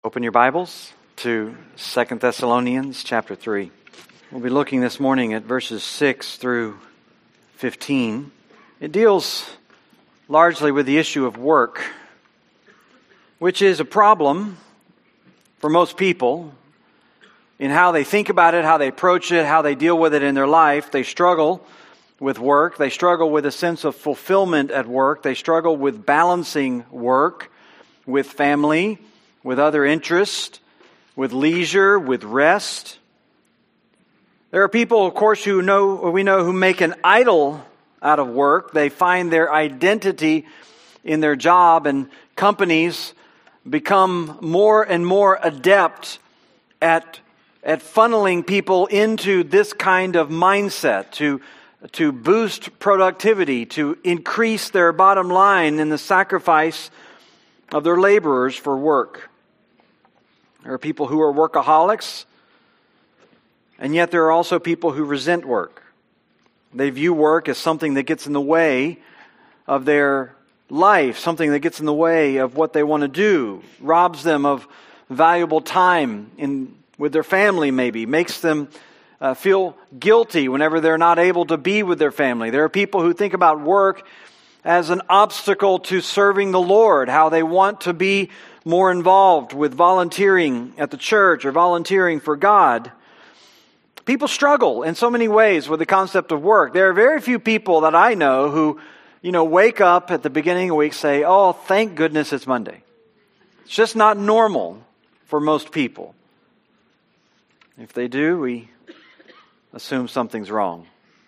Open your Bibles to 2 Thessalonians chapter 3. We'll be looking this morning at verses 6 through 15. It deals largely with the issue of work, which is a problem for most people in how they think about it, how they approach it, how they deal with it in their life. They struggle with work. They struggle with a sense of fulfillment at work. They struggle with balancing work with family, with other interests, with leisure, with rest. There are people, of course, we know who make an idol out of work. They find their identity in their job, and companies become more and more adept at funneling people into this kind of mindset to boost productivity, to increase their bottom line in the sacrifice of their laborers for work. There are people who are workaholics, and yet there are also people who resent work. They view work as something that gets in the way of their life, something that gets in the way of what they want to do, robs them of valuable time with their family maybe, makes them feel guilty whenever they're not able to be with their family. There are people who think about work as an obstacle to serving the Lord, how they want to be more involved with volunteering at the church or volunteering for God. People struggle in so many ways with the concept of work. There are very few people that I know who, wake up at the beginning of the week and say, "Oh, thank goodness it's Monday." It's just not normal for most people. If they do, we assume something's wrong.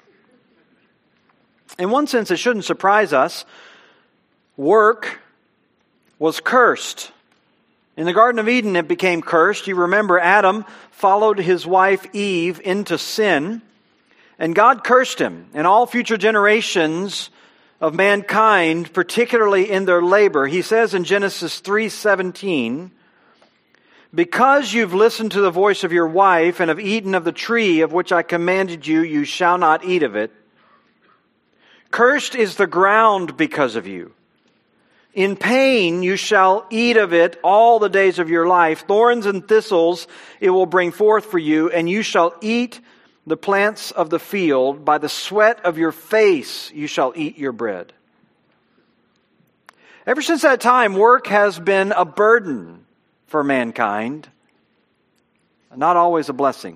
In one sense, it shouldn't surprise us. Work was cursed. In the Garden of Eden, it became cursed. You remember Adam followed his wife Eve into sin, and God cursed him and all future generations of mankind, particularly in their labor. He says in Genesis 3:17, "Because you've listened to the voice of your wife and have eaten of the tree of which I commanded you, you shall not eat of it. Cursed is the ground because of you. In pain you shall eat of it all the days of your life. Thorns and thistles it will bring forth for you, and you shall eat the plants of the field. By the sweat of your face you shall eat your bread." Ever since that time, work has been a burden for mankind, not always a blessing.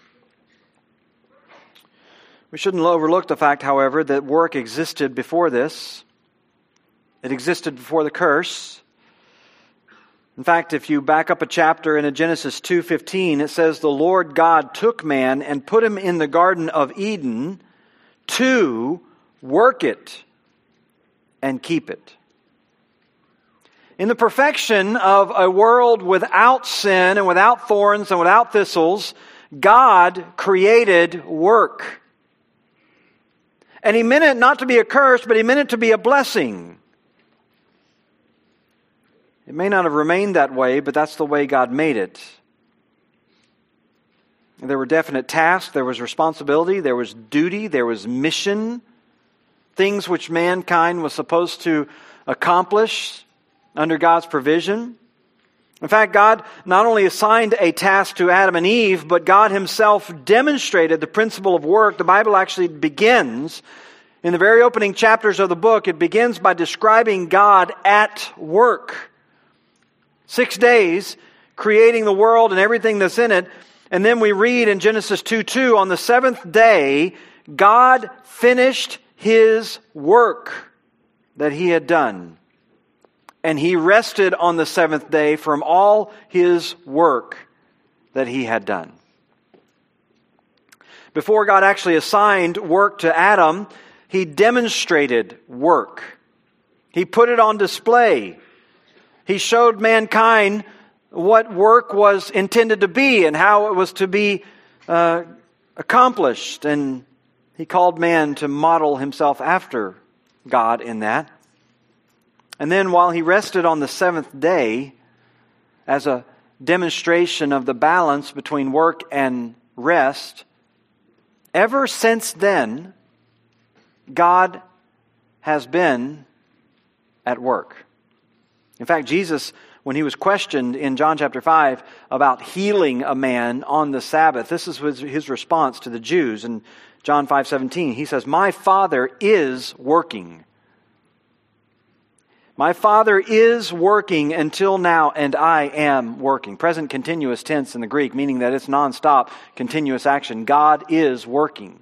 We shouldn't overlook the fact, however, that work existed before this. It existed before the curse. In fact, if you back up a chapter in Genesis 2:15, it says, "The Lord God took man and put him in the Garden of Eden to work it and keep it." In the perfection of a world without sin and without thorns and without thistles, God created work. And He meant it not to be a curse, but He meant it to be a blessing. It may not have remained that way, but that's the way God made it. There were definite tasks, there was responsibility, there was duty, there was mission, things which mankind was supposed to accomplish under God's provision. In fact, God not only assigned a task to Adam and Eve, but God Himself demonstrated the principle of work. The Bible actually begins, in the very opening chapters of the book, it begins by describing God at work. 6 days, creating the world and everything that's in it. And then we read in Genesis 2:2, on the seventh day, God finished His work that He had done. And He rested on the seventh day from all His work that He had done. Before God actually assigned work to Adam, He demonstrated work. He put it on display. He showed mankind what work was intended to be and how it was to be accomplished. And He called man to model himself after God in that. And then while He rested on the seventh day, as a demonstration of the balance between work and rest, ever since then, God has been at work. In fact, Jesus when he was questioned in John chapter 5 about healing a man on the Sabbath. This is his response to the Jews. In John 5:17, he says, "My Father is working. My Father is working until now, and I am working." Present continuous tense in the Greek, meaning that it's nonstop, continuous action. God is working.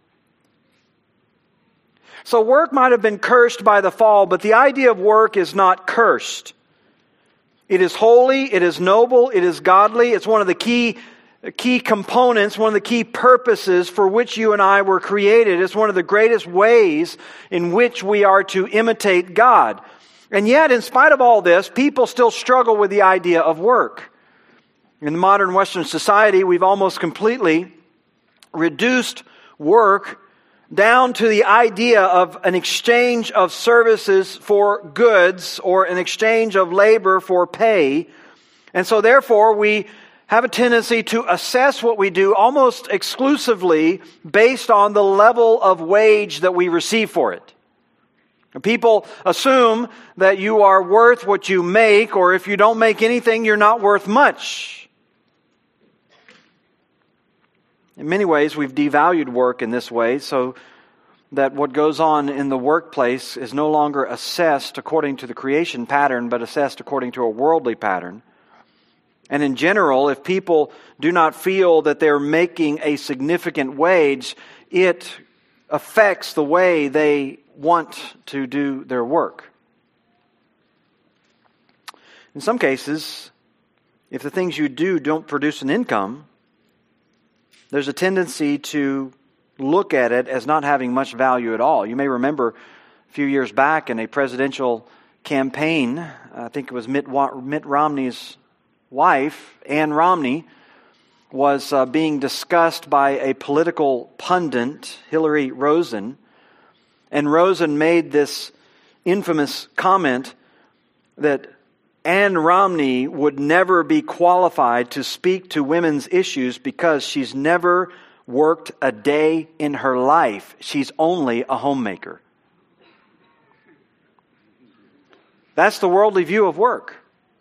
So work might have been cursed by the fall, but the idea of work is not cursed. It is holy, it is noble, it is godly. It's one of the key components, one of the key purposes for which you and I were created. It's one of the greatest ways in which we are to imitate God. And yet, in spite of all this, people still struggle with the idea of work. In modern Western society, we've almost completely reduced work down to the idea of an exchange of services for goods or an exchange of labor for pay. And so therefore we have a tendency to assess what we do almost exclusively based on the level of wage that we receive for it. People assume that you are worth what you make, or if you don't make anything, you're not worth much. In many ways, we've devalued work in this way, so that what goes on in the workplace is no longer assessed according to the creation pattern, but assessed according to a worldly pattern. And in general, if people do not feel that they're making a significant wage, it affects the way they want to do their work. In some cases, if the things you do don't produce an income, there's a tendency to look at it as not having much value at all. You may remember a few years back in a presidential campaign, I think it was Mitt Romney's wife, Ann Romney, was being discussed by a political pundit, Hillary Rosen. And Rosen made this infamous comment that Ann Romney would never be qualified to speak to women's issues because she's never worked a day in her life. She's only a homemaker. That's the worldly view of work.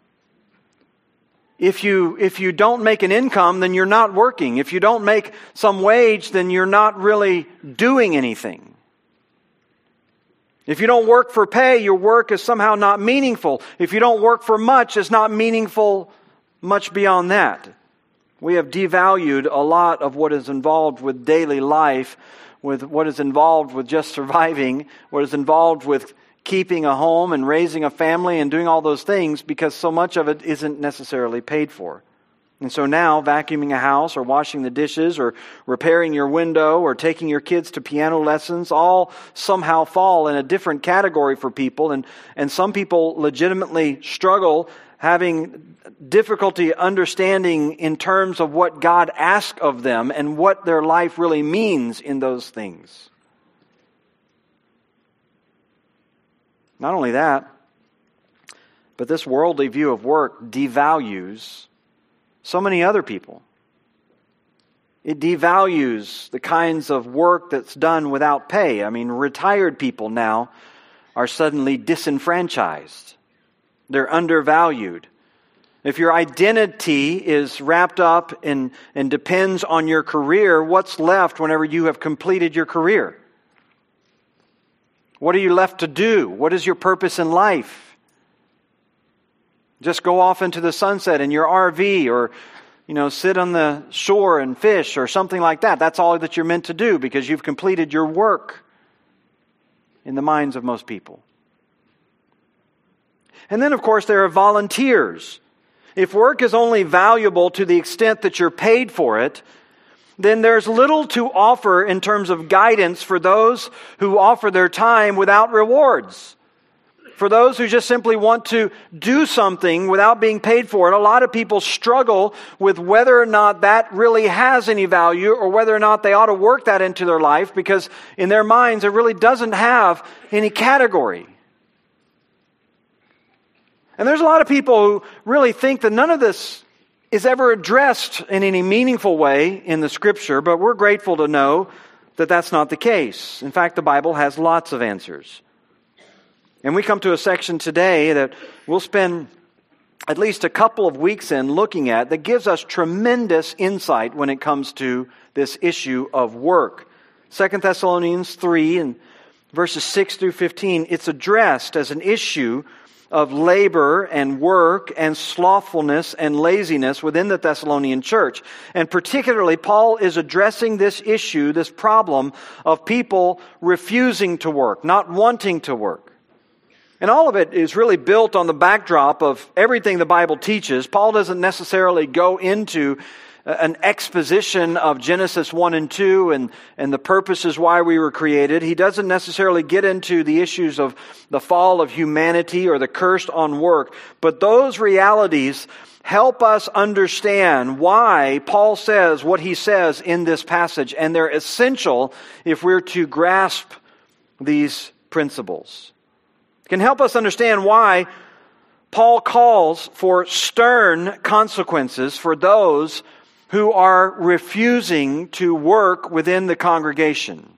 If you don't make an income, then you're not working. If you don't make some wage, then you're not really doing anything. If you don't work for pay, your work is somehow not meaningful. If you don't work for much, it's not meaningful much beyond that. We have devalued a lot of what is involved with daily life, with what is involved with just surviving, what is involved with keeping a home and raising a family and doing all those things, because so much of it isn't necessarily paid for. And so now vacuuming a house or washing the dishes or repairing your window or taking your kids to piano lessons all somehow fall in a different category for people. And some people legitimately struggle, having difficulty understanding in terms of what God asks of them and what their life really means in those things. Not only that, but this worldly view of work devalues so many other people. It devalues the kinds of work that's done without pay. I mean, retired people now are suddenly disenfranchised. They're undervalued. If your identity is wrapped up in and depends on your career, what's left whenever you have completed your career? What are you left to do? What is your purpose in life? Just go off into the sunset in your RV, or sit on the shore and fish or something like that. That's all that you're meant to do because you've completed your work in the minds of most people. And then, of course, there are volunteers. If work is only valuable to the extent that you're paid for it, then there's little to offer in terms of guidance for those who offer their time without rewards. For those who just simply want to do something without being paid for it, a lot of people struggle with whether or not that really has any value or whether or not they ought to work that into their life, because in their minds it really doesn't have any category. And there's a lot of people who really think that none of this is ever addressed in any meaningful way in the Scripture, but we're grateful to know that that's not the case. In fact, the Bible has lots of answers. And we come to a section today that we'll spend at least a couple of weeks in looking at that gives us tremendous insight when it comes to this issue of work. 2 Thessalonians 3 and verses 6 through 15, it's addressed as an issue of labor and work and slothfulness and laziness within the Thessalonian church. And particularly, Paul is addressing this issue, this problem of people refusing to work, not wanting to work. And all of it is really built on the backdrop of everything the Bible teaches. Paul doesn't necessarily go into an exposition of Genesis 1 and 2 and the purposes why we were created. He doesn't necessarily get into the issues of the fall of humanity or the curse on work. But those realities help us understand why Paul says what he says in this passage. And they're essential if we're to grasp these principles. It can help us understand why Paul calls for stern consequences for those who are refusing to work within the congregation.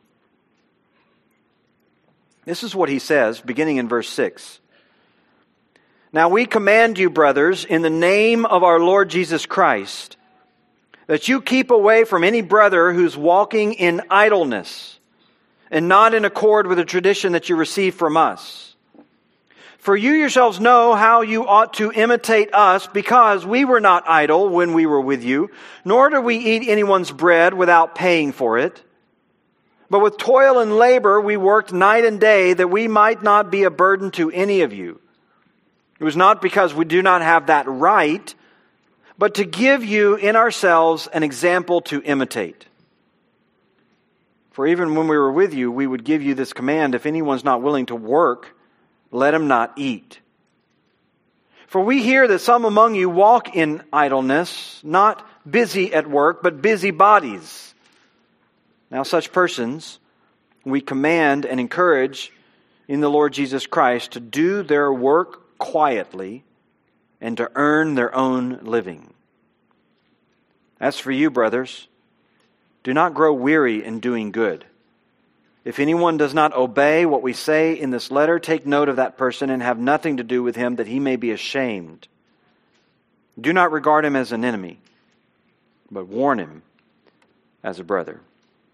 This is what he says, beginning in verse 6. Now we command you, brothers, in the name of our Lord Jesus Christ, that you keep away from any brother who's walking in idleness and not in accord with the tradition that you received from us. For you yourselves know how you ought to imitate us, because we were not idle when we were with you, nor do we eat anyone's bread without paying for it. But with toil and labor we worked night and day, that we might not be a burden to any of you. It was not because we do not have that right, but to give you in ourselves an example to imitate. For even when we were with you, we would give you this command: if anyone's not willing to work, let him not eat. For we hear that some among you walk in idleness, not busy at work, but busy bodies. Now such persons we command and encourage in the Lord Jesus Christ to do their work quietly and to earn their own living. As for you, brothers, do not grow weary in doing good. If anyone does not obey what we say in this letter, take note of that person and have nothing to do with him, that he may be ashamed. Do not regard him as an enemy, but warn him as a brother.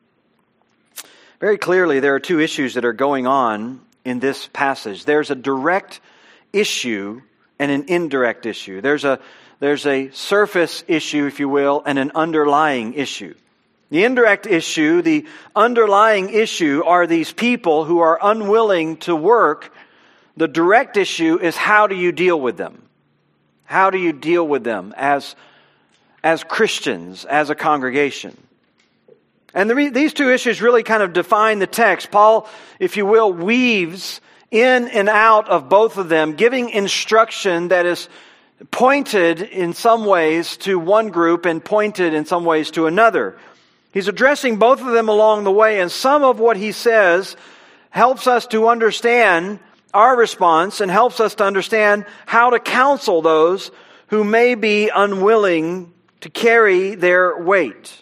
Very clearly, there are two issues that are going on in this passage. There's a direct issue and an indirect issue. There's a surface issue, if you will, and an underlying issue. The indirect issue, the underlying issue, are these people who are unwilling to work. The direct issue is, how do you deal with them? How do you deal with them as Christians, as a congregation? And these two issues really kind of define the text. Paul, if you will, weaves in and out of both of them, giving instruction that is pointed in some ways to one group and pointed in some ways to another. He's addressing both of them along the way, and some of what he says helps us to understand our response and helps us to understand how to counsel those who may be unwilling to carry their weight.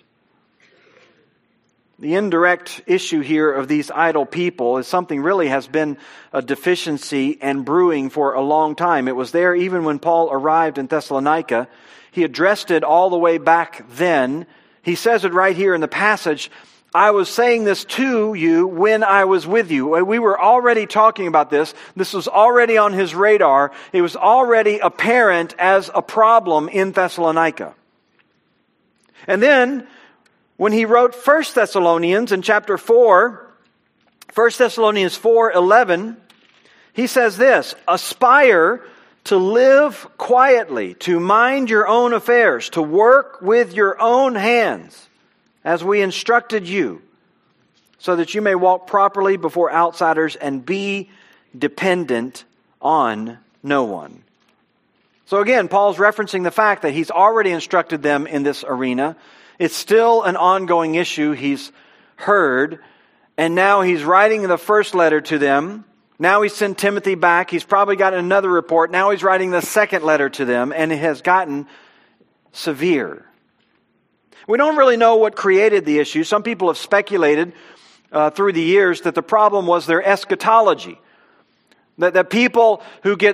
The indirect issue here of these idle people is something really has been a deficiency and brewing for a long time. It was there even when Paul arrived in Thessalonica. He addressed it all the way back then. He says it right here in the passage. I was saying this to you when I was with you. We were already talking about this. This was already on his radar. It was already apparent as a problem in Thessalonica. And then, when he wrote 1 Thessalonians in chapter 4, 1 Thessalonians 4:11, he says this: aspire to live quietly, to mind your own affairs, to work with your own hands, as we instructed you, so that you may walk properly before outsiders and be dependent on no one. So again, Paul's referencing the fact that he's already instructed them in this arena. It's still an ongoing issue he's heard, and now he's writing the first letter to them. Now he's sent Timothy back. He's probably got another report. Now he's writing the second letter to them, and it has gotten severe. We don't really know what created the issue. Some people have speculated through the years that the problem was their eschatology. That people who get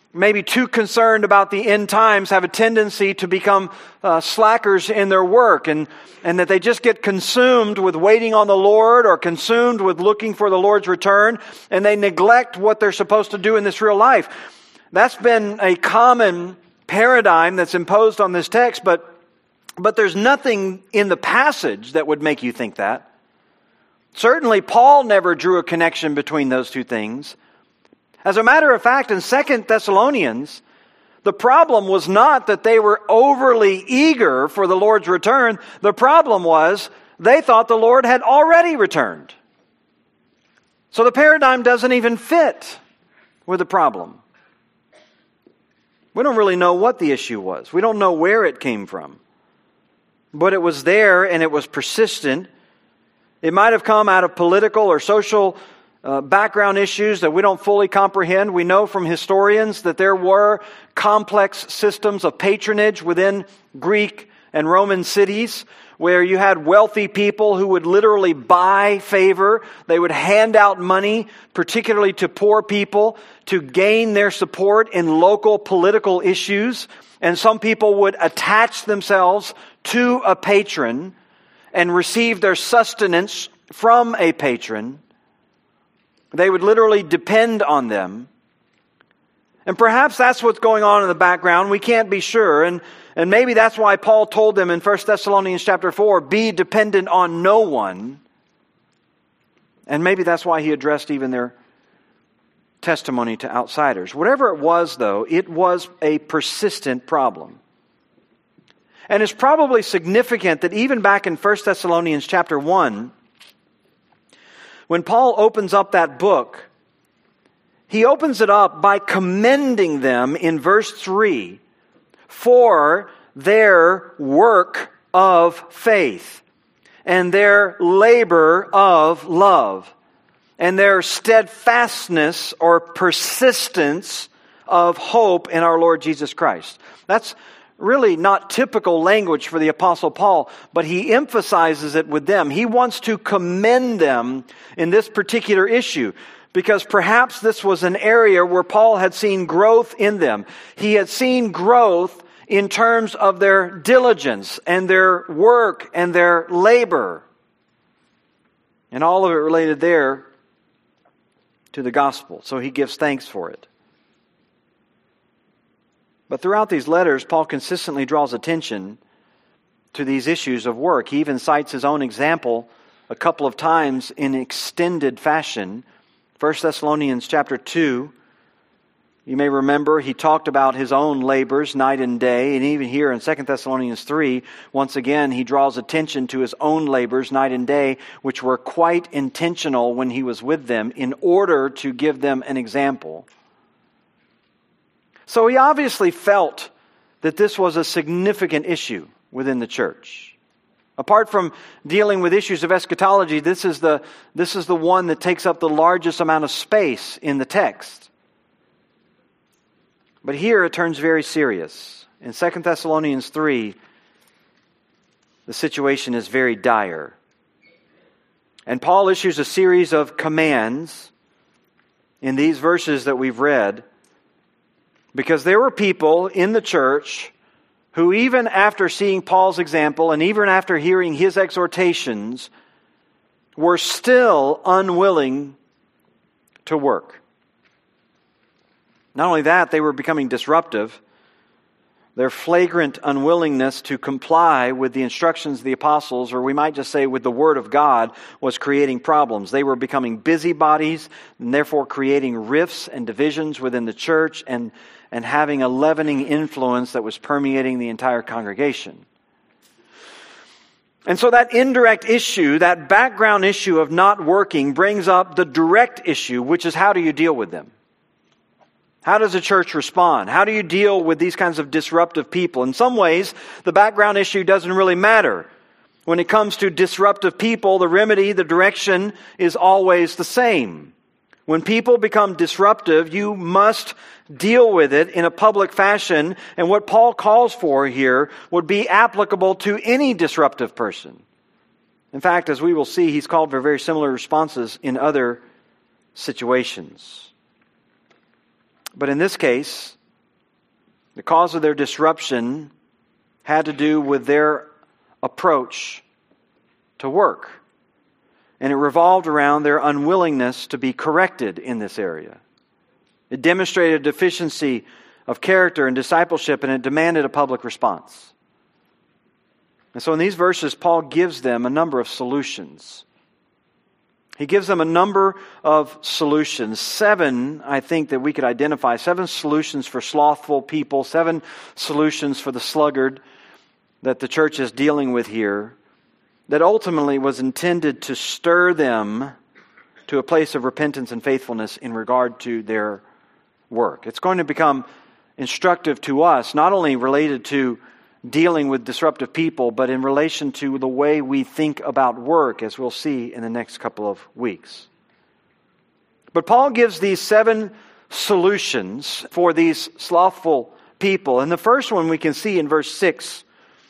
maybe too concerned about the end times have a tendency to become slackers in their work, and that they just get consumed with waiting on the Lord or consumed with looking for the Lord's return, and they neglect what they're supposed to do in this real life. That's been a common paradigm that's imposed on this text, but there's nothing in the passage that would make you think that. Certainly, Paul never drew a connection between those two things. As a matter of fact, in 2 Thessalonians, the problem was not that they were overly eager for the Lord's return. The problem was they thought the Lord had already returned. So the paradigm doesn't even fit with the problem. We don't really know what the issue was. We don't know where it came from. But it was there and it was persistent. It might have come out of political or social background issues that we don't fully comprehend. We know from historians that there were complex systems of patronage within Greek and Roman cities where you had wealthy people who would literally buy favor. They would hand out money, particularly to poor people, to gain their support in local political issues. And some people would attach themselves to a patron and receive their sustenance from a patron. They would literally depend on them. And perhaps that's what's going on in the background. We can't be sure. And maybe that's why Paul told them in 1 Thessalonians chapter 4, be dependent on no one. And maybe that's why he addressed even their testimony to outsiders. Whatever it was, though, it was a persistent problem. And it's probably significant that even back in 1 Thessalonians chapter 1, when Paul opens up that book, he opens it up by commending them in verse 3 for their work of faith and their labor of love and their steadfastness or persistence of hope in our Lord Jesus Christ. That's really not typical language for the Apostle Paul, but he emphasizes it with them. He wants to commend them in this particular issue because perhaps this was an area where Paul had seen growth in them. He had seen growth in terms of their diligence and their work and their labor. And all of it related there to the gospel. So he gives thanks for it. But throughout these letters, Paul consistently draws attention to these issues of work. He even cites his own example a couple of times in extended fashion. 1 Thessalonians chapter 2, you may remember he talked about his own labors night and day. And even here in 2 Thessalonians 3, once again, he draws attention to his own labors night and day, which were quite intentional when he was with them in order to give them an example. So he obviously felt that this was a significant issue within the church. Apart from dealing with issues of eschatology, this is the one that takes up the largest amount of space in the text. But here it turns very serious. In 2 Thessalonians 3, the situation is very dire. And Paul issues a series of commands in these verses that we've read, because there were people in the church who, even after seeing Paul's example and even after hearing his exhortations, were still unwilling to work. Not only that, they were becoming disruptive. Their flagrant unwillingness to comply with the instructions of the apostles, or we might just say with the Word of God, was creating problems. They were becoming busybodies and therefore creating rifts and divisions within the church and having a leavening influence that was permeating the entire congregation. And so that indirect issue, that background issue of not working, brings up the direct issue, which is how do you deal with them? How does a church respond? How do you deal with these kinds of disruptive people? In some ways, the background issue doesn't really matter. When it comes to disruptive people, the remedy, the direction is always the same. When people become disruptive, you must deal with it in a public fashion. And what Paul calls for here would be applicable to any disruptive person. In fact, as we will see, he's called for very similar responses in other situations. But in this case, The cause of their disruption had to do with their approach to work. And it revolved around their unwillingness to be corrected in this area. It demonstrated a deficiency of character and discipleship, and it demanded a public response. And so in these verses, Paul gives them a number of solutions. He gives them a number of solutions. 7, I think, that we could identify. 7 solutions for slothful people. 7 solutions for the sluggard that the church is dealing with here, that ultimately was intended to stir them to a place of repentance and faithfulness in regard to their work. It's going to become instructive to us, not only related to dealing with disruptive people, but in relation to the way we think about work, as we'll see in the next couple of weeks. But Paul gives these 7 solutions for these slothful people. And the first one we can see in verse 6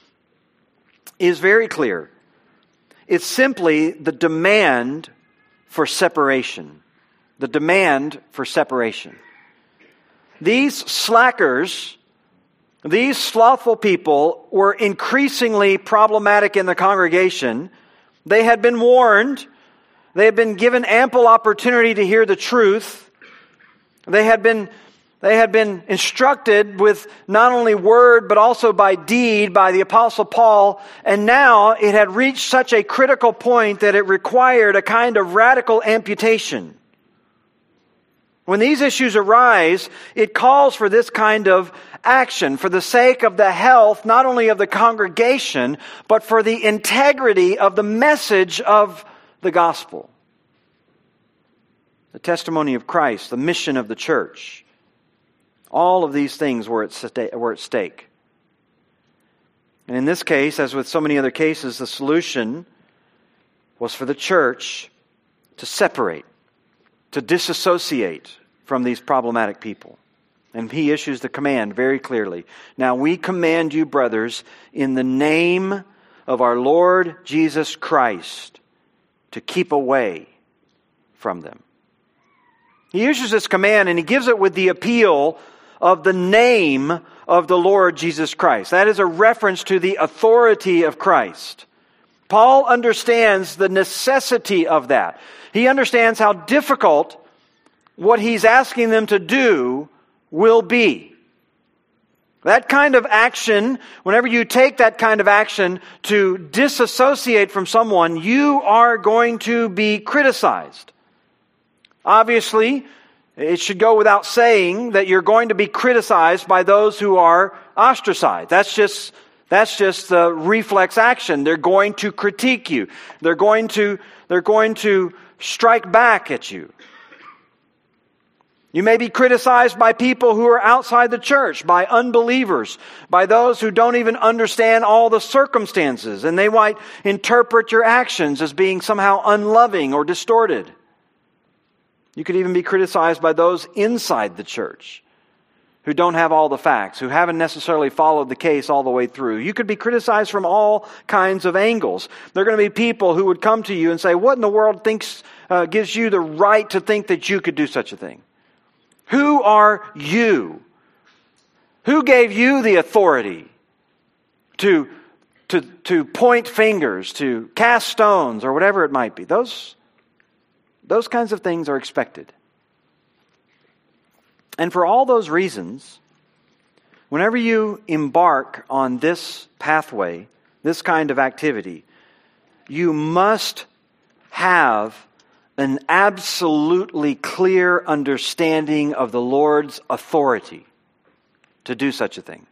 is very clear. It's simply the demand for separation. The demand for separation. These slackers, these slothful people, were increasingly problematic in the congregation. They had been warned. They had been given ample opportunity to hear the truth. They had been instructed with not only word but also by deed by the Apostle Paul. And now it had reached such a critical point that it required a kind of radical amputation. When these issues arise, it calls for this kind of action for the sake of the health, not only of the congregation, but for the integrity of the message of the gospel. The testimony of Christ, the mission of the church. All of these things were at stake. And in this case, as with so many other cases, the solution was for the church to separate, to disassociate from these problematic people. And he issues the command very clearly. Now we command you, brothers, in the name of our Lord Jesus Christ, to keep away from them. He issues this command and he gives it with the appeal of the name of the Lord Jesus Christ. That is a reference to the authority of Christ. Paul understands the necessity of that. He understands how difficult what he's asking them to do will be. That kind of action, whenever you take that kind of action to disassociate from someone, you are going to be criticized. Obviously, it should go without saying that you're going to be criticized by those who are ostracized. That's just the reflex action. They're going to critique you. They're going to strike back at you. You may be criticized by people who are outside the church, by unbelievers, by those who don't even understand all the circumstances, and they might interpret your actions as being somehow unloving or distorted. You could even be criticized by those inside the church who don't have all the facts, who haven't necessarily followed the case all the way through. You could be criticized from all kinds of angles. There are going to be people who would come to you and say, what in the world gives you the right to think that you could do such a thing? Who are you? Who gave you the authority to point fingers, to cast stones, or whatever it might be? Those kinds of things are expected. And for all those reasons, whenever you embark on this pathway, this kind of activity, you must have an absolutely clear understanding of the Lord's authority to do such a thing.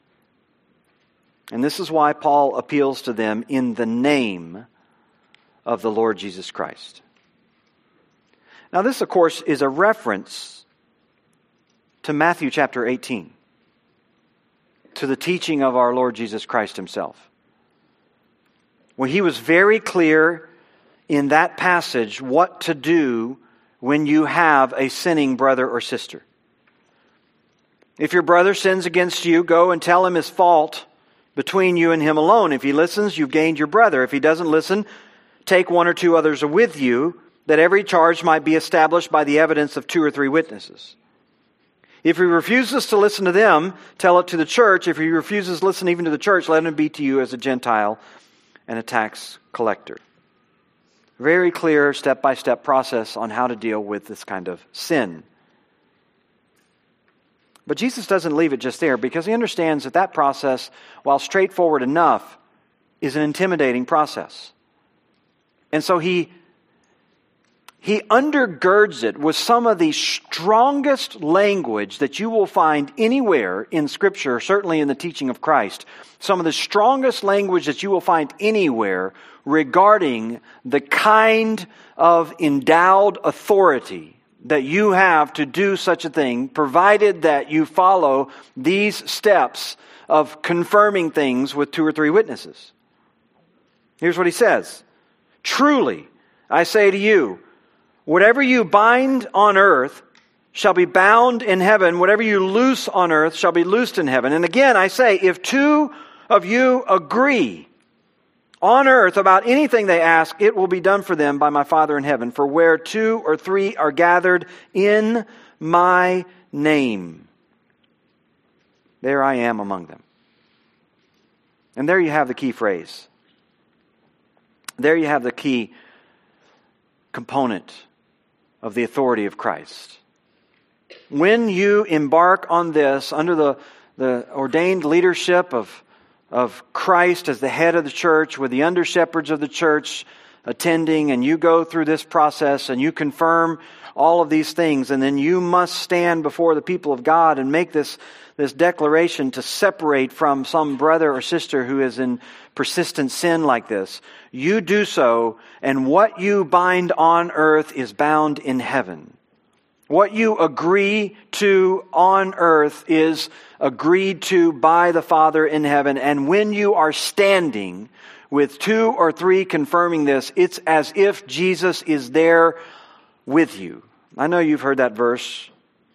And this is why Paul appeals to them in the name of the Lord Jesus Christ. Now this, of course, is a reference to Matthew chapter 18, to the teaching of our Lord Jesus Christ himself, when he was very clear in that passage what to do when you have a sinning brother or sister. If your brother sins against you, go and tell him his fault between you and him alone. If he listens, you've gained your brother. If he doesn't listen, take 1 or 2 others with you, that every charge might be established by the evidence of 2 or 3 witnesses. If he refuses to listen to them, tell it to the church. If he refuses to listen even to the church, let him be to you as a Gentile and a tax collector. Very clear step-by-step process on how to deal with this kind of sin. But Jesus doesn't leave it just there, because he understands that that process, while straightforward enough, is an intimidating process. And so he undergirds it with some of the strongest language that you will find anywhere in Scripture, certainly in the teaching of Christ. Some of the strongest language that you will find anywhere regarding the kind of endowed authority that you have to do such a thing, provided that you follow these steps of confirming things with 2 or 3 witnesses. Here's what he says. Truly, I say to you, whatever you bind on earth shall be bound in heaven. Whatever you loose on earth shall be loosed in heaven. And again, I say, if 2 of you agree on earth about anything they ask, it will be done for them by my Father in heaven. For where 2 or 3 are gathered in my name, there I am among them. And there you have the key phrase. There you have the key component of the authority of Christ. When you embark on this under the ordained leadership of Christ as the head of the church, with the under-shepherds of the church attending, and you go through this process and you confirm all of these things, and then you must stand before the people of God and make this declaration to separate from some brother or sister who is in persistent sin like this. You do so, and what you bind on earth is bound in heaven. What you agree to on earth is agreed to by the Father in heaven. And when you are standing with 2 or 3 confirming this, it's as if Jesus is there with you. I know you've heard that verse.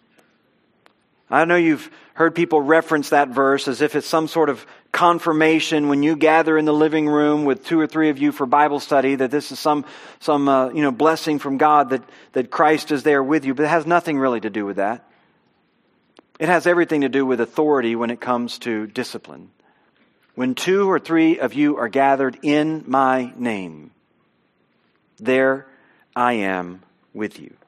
I know you've heard people reference that verse as if it's some sort of confirmation when you gather in the living room with 2 or 3 of you for Bible study, that this is some blessing from God, that Christ is there with you. But it has nothing really to do with that. It has everything to do with authority when it comes to discipline. When 2 or 3 of you are gathered in my name, there I am with you.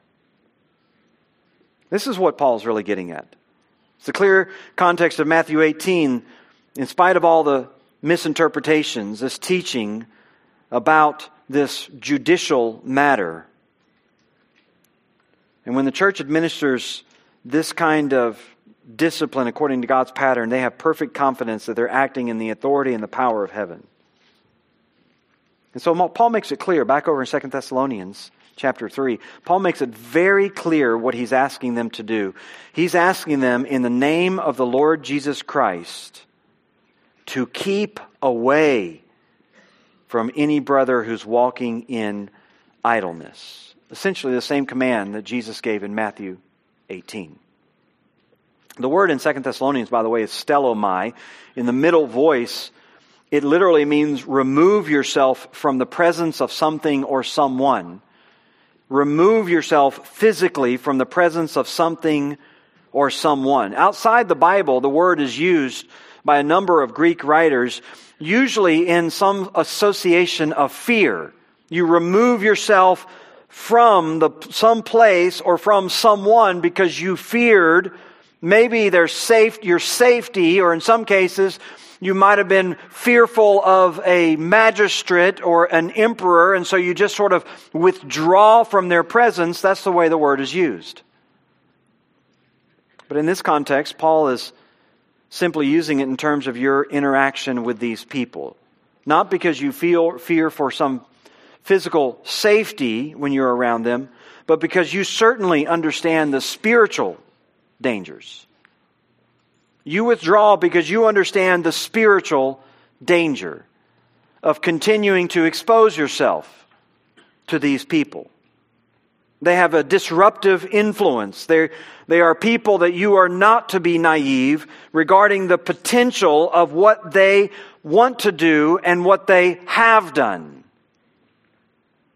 This is what Paul's really getting at. It's the clear context of Matthew 18. In spite of all the misinterpretations, this teaching about this judicial matter. And when the church administers this kind of discipline according to God's pattern, they have perfect confidence that they're acting in the authority and the power of heaven. And so Paul makes it clear, back over in 2 Thessalonians chapter 3, Paul makes it very clear what he's asking them to do. He's asking them in the name of the Lord Jesus Christ to keep away from any brother who's walking in idleness. Essentially the same command that Jesus gave in Matthew 18. The word in 2 Thessalonians, by the way, is stelomai. In the middle voice, it literally means remove yourself from the presence of something or someone. Remove yourself physically from the presence of something or someone. Outside the Bible, the word is used by a number of Greek writers, usually in some association of fear. You remove yourself from some place or from someone because you feared maybe your safety, or in some cases, you might have been fearful of a magistrate or an emperor, and so you just sort of withdraw from their presence. That's the way the word is used. But in this context, Paul is simply using it in terms of your interaction with these people. Not because you feel fear for some physical safety when you're around them, but because you certainly understand the spiritual dangers. You withdraw because you understand the spiritual danger of continuing to expose yourself to these people. They have a disruptive influence. They are people that you are not to be naive regarding the potential of what they want to do and what they have done.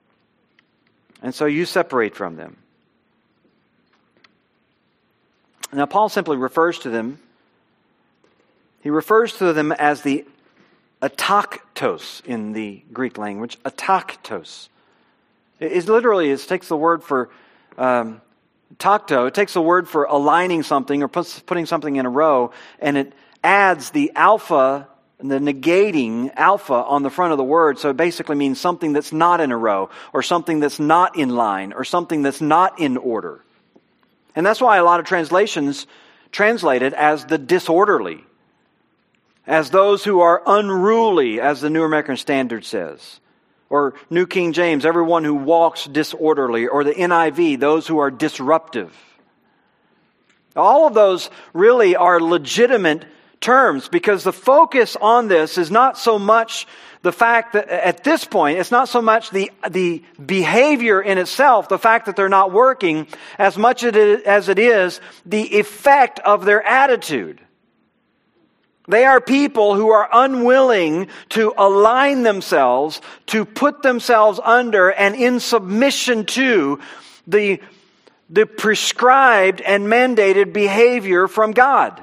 And so you separate from them. Now, Paul simply refers to them. He refers to them as the ataktos in the Greek language. Ataktos. It takes the word for takto. It takes the word for aligning something or putting something in a row, and it adds the alpha, the negating alpha on the front of the word. So it basically means something that's not in a row, or something that's not in line, or something that's not in order. And that's why a lot of translations translate it as the disorderly, as those who are unruly, as the New American Standard says. Or New King James, everyone who walks disorderly. Or the NIV, those who are disruptive. All of those really are legitimate terms, because the focus on this is not so much the fact that at this point, it's not so much the behavior in itself, the fact that they're not working, as much as it is the effect of their attitude. They are people who are unwilling to align themselves, to put themselves under and in submission to the prescribed and mandated behavior from God.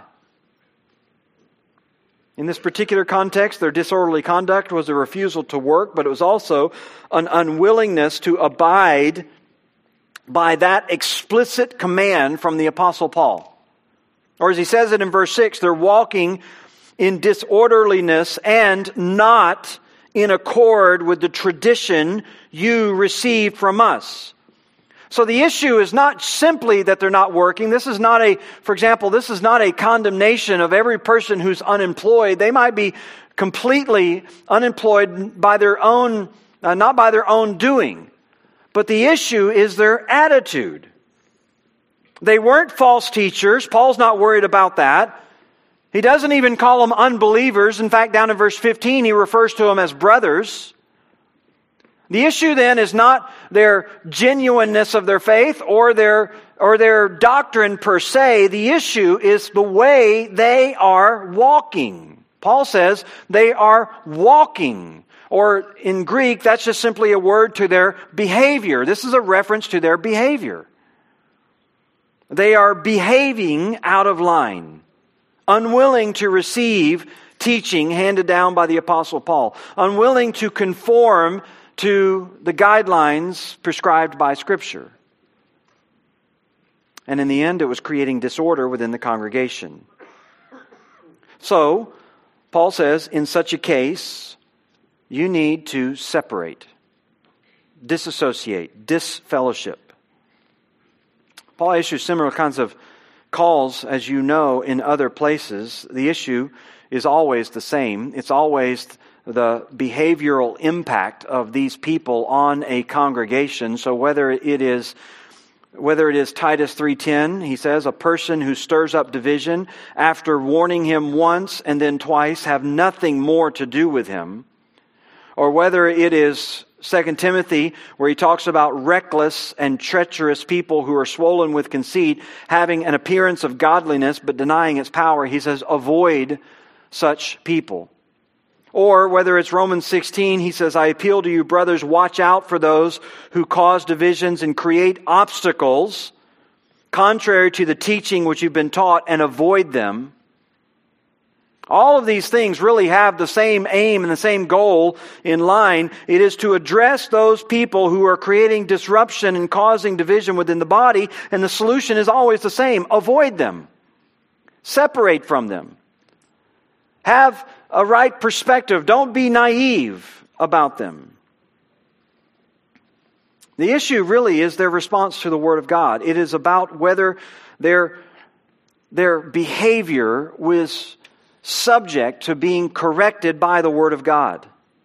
In this particular context, their disorderly conduct was a refusal to work, but it was also an unwillingness to abide by that explicit command from the Apostle Paul. Or as he says it in verse 6, they're walking in disorderliness and not in accord with the tradition you received from us. So the issue is not simply that they're not working. This is not for example, this is not a condemnation of every person who's unemployed. They might be completely unemployed by their own, not by their own doing. But the issue is their attitude. They weren't false teachers. Paul's not worried about that. He doesn't even call them unbelievers. In fact, down in verse 15, he refers to them as brothers. The issue then is not their genuineness of their faith or their doctrine per se. The issue is the way they are walking. Paul says they are walking. Or in Greek, that's just simply a word to their behavior. This is a reference to their behavior. They are behaving out of line, unwilling to receive teaching handed down by the Apostle Paul, unwilling to conform to the guidelines prescribed by Scripture. And in the end, it was creating disorder within the congregation. So, Paul says, in such a case, you need to separate, disassociate, disfellowship. Paul issues similar kinds of calls, as you know, in other places. The issue is always the same. It's always the behavioral impact of these people on a congregation. So whether it is Titus 3:10, he says, a person who stirs up division after warning him once and then twice have nothing more to do with him. Or whether it is 2 Timothy, where he talks about reckless and treacherous people who are swollen with conceit, having an appearance of godliness but denying its power, he says, avoid such people. Or whether it's Romans 16, he says, I appeal to you, brothers, watch out for those who cause divisions and create obstacles contrary to the teaching which you've been taught, and avoid them. All of these things really have the same aim and the same goal in line. It is to address those people who are creating disruption and causing division within the body, and the solution is always the same. Avoid them. Separate from them. Have a right perspective. Don't be naive about them. The issue really is their response to the Word of God. It is about whether their behavior was subject to being corrected by the Word of God.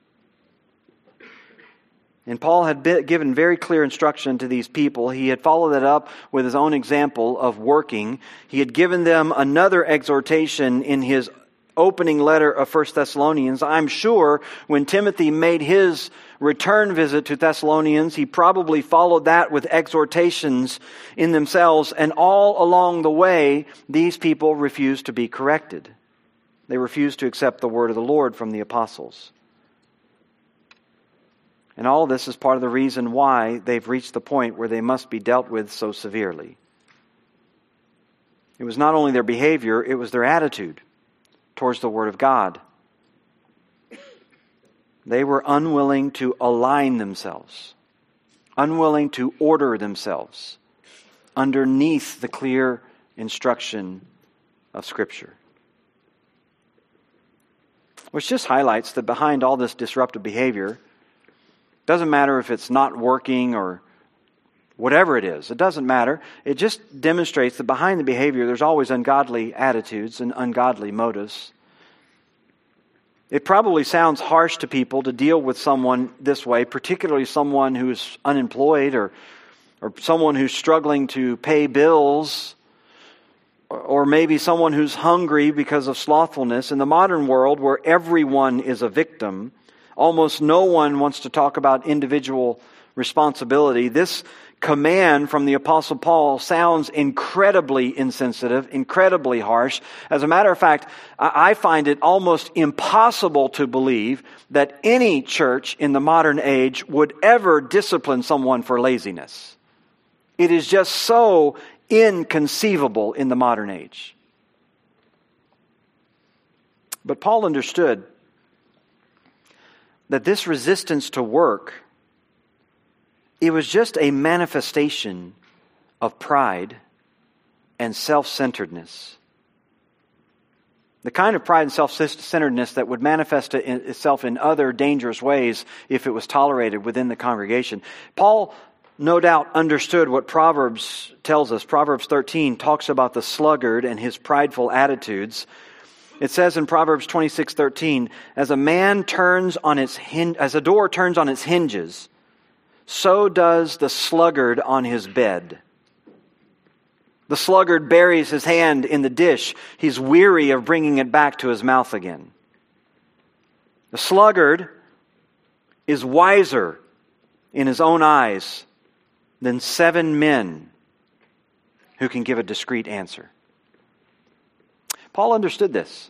And Paul had given very clear instruction to these people. He had followed that up with his own example of working. He had given them another exhortation in his opening letter of 1 Thessalonians. I'm sure when Timothy made his return visit to Thessalonians, he probably followed that with exhortations in themselves. And all along the way, these people refused to be corrected. They refused to accept the word of the Lord from the apostles. And all of this is part of the reason why they've reached the point where they must be dealt with so severely. It was not only their behavior, it was their attitude towards the Word of God. They were unwilling to align themselves, unwilling to order themselves underneath the clear instruction of Scripture. Which just highlights that behind all this disruptive behavior, doesn't matter if it's not working or whatever it is, it doesn't matter. It just demonstrates that behind the behavior there's always ungodly attitudes and ungodly motives. It probably sounds harsh to people to deal with someone this way, particularly someone who's unemployed or someone who's struggling to pay bills, or maybe someone who's hungry because of slothfulness. In the modern world, where everyone is a victim, almost no one wants to talk about individual responsibility. This command from the Apostle Paul sounds incredibly insensitive, incredibly harsh. As a matter of fact, I find it almost impossible to believe that any church in the modern age would ever discipline someone for laziness. It is just so inconceivable in the modern age. But Paul understood that this resistance to work, it was just a manifestation of pride and self-centeredness. The kind of pride and self-centeredness that would manifest itself in other dangerous ways if it was tolerated within the congregation. Paul no doubt understood what Proverbs tells us. Proverbs 13 talks about the sluggard and his prideful attitudes. It says in Proverbs 26:13, as a door turns on its hinges, so does the sluggard on his bed. The sluggard buries his hand in the dish. He's weary of bringing it back to his mouth again. The sluggard is wiser in his own eyes than 7 men who can give a discreet answer. Paul understood this.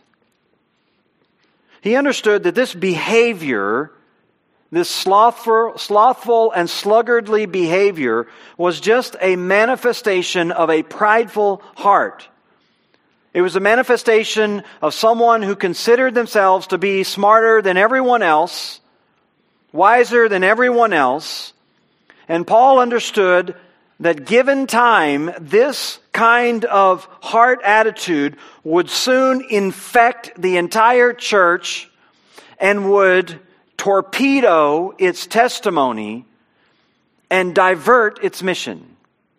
He understood that this behavior, this slothful and sluggardly behavior, was just a manifestation of a prideful heart. It was a manifestation of someone who considered themselves to be smarter than everyone else, wiser than everyone else. And Paul understood that given time, this kind of heart attitude would soon infect the entire church and would torpedo its testimony and divert its mission.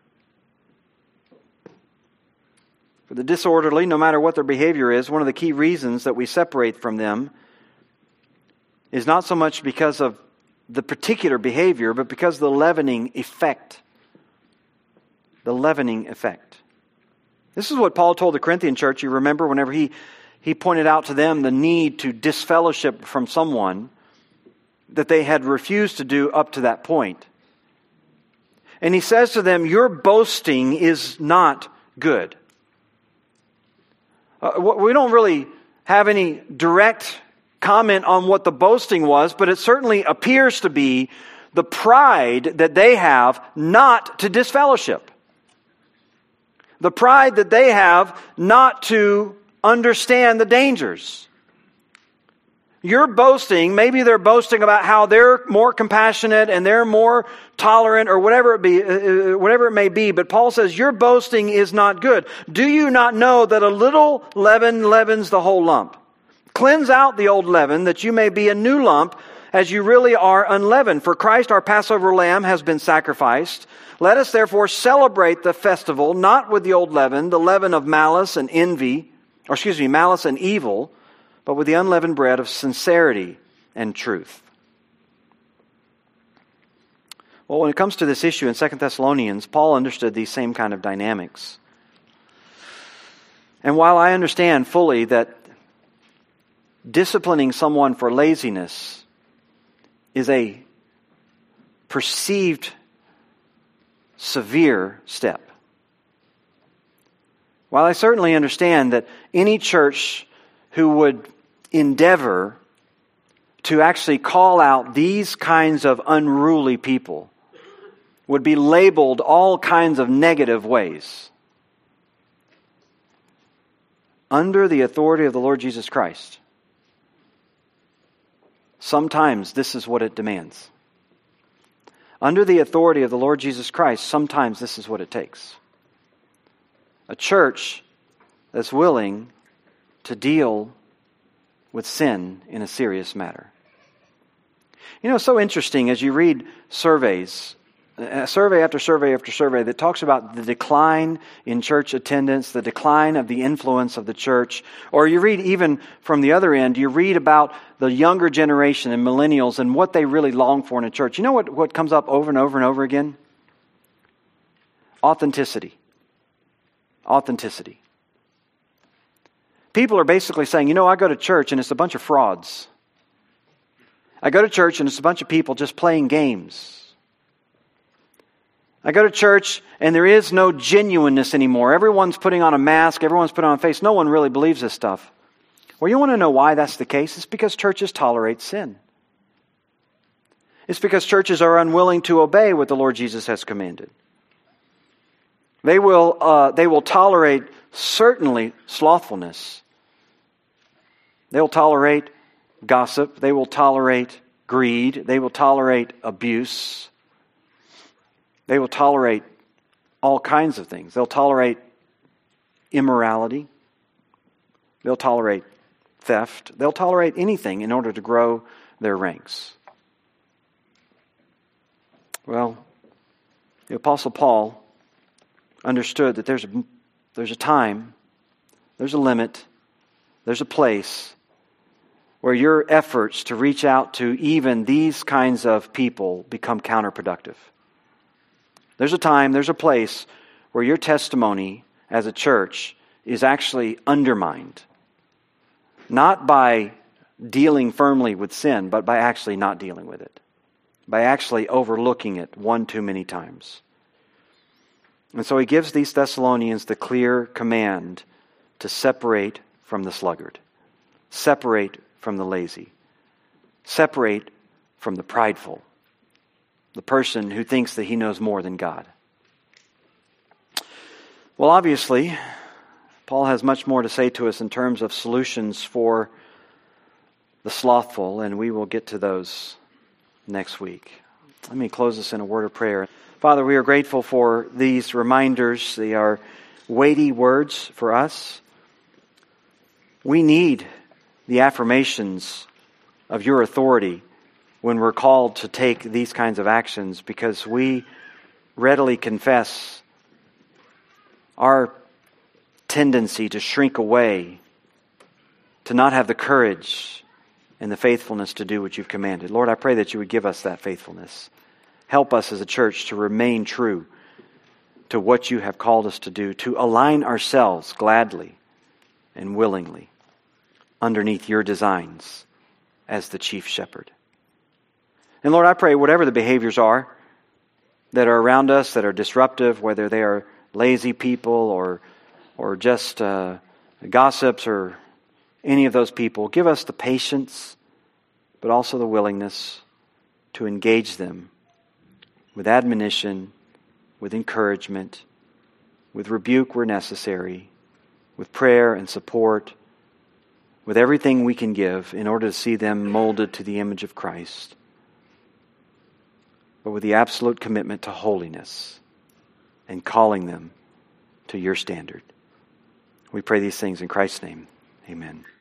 For the disorderly, no matter what their behavior is, one of the key reasons that we separate from them is not so much because of the particular behavior, but because of the leavening effect. The leavening effect. This is what Paul told the Corinthian church. You remember whenever he pointed out to them the need to disfellowship from someone that they had refused to do up to that point. And he says to them, your boasting is not good. We don't really have any direct comment on what the boasting was, but it certainly appears to be the pride that they have not to disfellowship. The pride that they have not to understand the dangers. You're boasting, maybe they're boasting about how they're more compassionate and they're more tolerant or whatever it may be, but Paul says your boasting is not good. Do you not know that a little leaven leavens the whole lump? Cleanse out the old leaven, that you may be a new lump, as you really are unleavened. For Christ, our Passover lamb, has been sacrificed. Let us therefore celebrate the festival, not with the old leaven, the leaven of malice and malice and evil, but with the unleavened bread of sincerity and truth. Well, when it comes to this issue in 2 Thessalonians, Paul understood these same kind of dynamics. And while I understand fully that disciplining someone for laziness is a perceived severe step, while I certainly understand that any church who would endeavor to actually call out these kinds of unruly people would be labeled all kinds of negative ways. under the authority of the Lord Jesus Christ, sometimes this is what it demands. Under the authority of the Lord Jesus Christ, sometimes this is what it takes. A church that's willing to deal with sin in a serious matter. You know, it's so interesting as you read surveys, survey after survey after survey that talks about the decline in church attendance, the decline of the influence of the church, or you read even from the other end, you read about the younger generation and millennials and what they really long for in a church. You know what comes up over and over and over again? Authenticity. Authenticity. People are basically saying, you know, I go to church and it's a bunch of frauds. I go to church and it's a bunch of people just playing games. I go to church and there is no genuineness anymore. Everyone's putting on a mask. Everyone's putting on a face. No one really believes this stuff. Well, you want to know why that's the case? It's because churches tolerate sin. It's because churches are unwilling to obey what the Lord Jesus has commanded. They will tolerate certainly slothfulness. They will tolerate gossip. They will tolerate greed. They will tolerate abuse. They will tolerate all kinds of things. They'll tolerate immorality. They'll tolerate theft. They'll tolerate anything in order to grow their ranks. Well, the Apostle Paul understood that there's a time, there's a limit, there's a place where your efforts to reach out to even these kinds of people become counterproductive. There's a time, there's a place where your testimony as a church is actually undermined. Not by dealing firmly with sin, but by actually not dealing with it. By actually overlooking it one too many times. And so he gives these Thessalonians the clear command to separate from the sluggard. Separate from the lazy. Separate from the prideful. The person who thinks that he knows more than God. Well, obviously, Paul has much more to say to us in terms of solutions for the slothful, and we will get to those next week. Let me close this in a word of prayer. Father, we are grateful for these reminders. They are weighty words for us. We need the affirmations of your authority when we're called to take these kinds of actions, because we readily confess our tendency to shrink away, to not have the courage and the faithfulness to do what you've commanded. Lord, I pray that you would give us that faithfulness. Help us as a church to remain true to what you have called us to do, to align ourselves gladly and willingly underneath your designs as the chief shepherd. And Lord, I pray whatever the behaviors are that are around us that are disruptive, whether they are lazy people or just gossips or any of those people, give us the patience, but also the willingness to engage them with admonition, with encouragement, with rebuke where necessary, with prayer and support, with everything we can give in order to see them molded to the image of Christ, but with the absolute commitment to holiness and calling them to your standard. We pray these things in Christ's name. Amen.